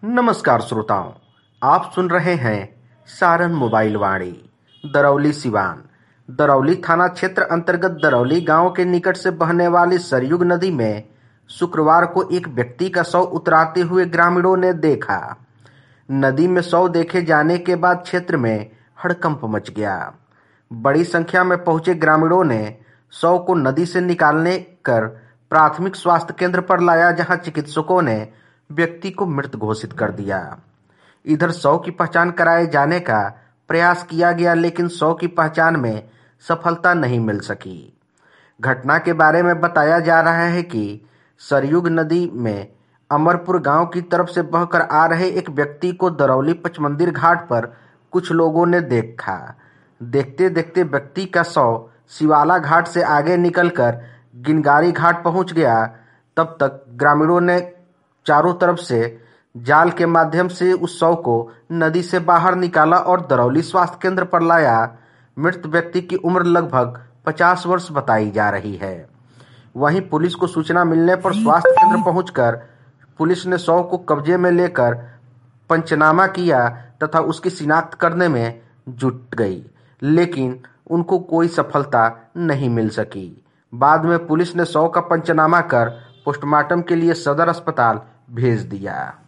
नमस्कार श्रोताओं, आप सुन रहे हैं सारण मोबाइल वाणी। दरौली सिवान। दरौली थाना क्षेत्र अंतर्गत दरौली गांव के निकट से बहने वाली सरयुग नदी में शुक्रवार को एक व्यक्ति का शव उतराते हुए ग्रामीणों ने देखा। नदी में शव देखे जाने के बाद क्षेत्र में हड़कंप मच गया। बड़ी संख्या में पहुंचे ग्रामीणों ने शव को नदी से निकालने कर प्राथमिक स्वास्थ्य केंद्र पर लाया, जहां चिकित्सकों ने व्यक्ति को मृत घोषित कर दिया। इधर शव की पहचान कराए जाने का प्रयास किया गया, लेकिन शव की पहचान में सफलता नहीं मिल सकी। घटना के बारे में बताया जा रहा है कि सरयुग नदी में अमरपुर गांव की तरफ से बहकर आ रहे एक व्यक्ति को दरौली पचमंदिर घाट पर कुछ लोगों ने देखा। देखते देखते व्यक्ति का शव शिवाला घाट से आगे निकलकर गिनगारी घाट पहुंच गया। तब तक ग्रामीणों ने चारों तरफ से जाल के माध्यम से उस शव को नदी से बाहर निकाला और दरौली स्वास्थ्य केंद्र पर लाया। मृत व्यक्ति की उम्र लगभग 50 वर्ष बताई जा रही है। वहीं पुलिस को सूचना मिलने पर स्वास्थ्य केंद्र पहुंचकर पुलिस ने शव को कब्जे में लेकर पंचनामा किया तथा उसकी शिनाख्त करने में जुट गई, लेकिन उनको कोई सफलता नहीं मिल सकी। बाद में पुलिस ने शव का पंचनामा कर पोस्टमार्टम के लिए सदर अस्पताल भेज दिया।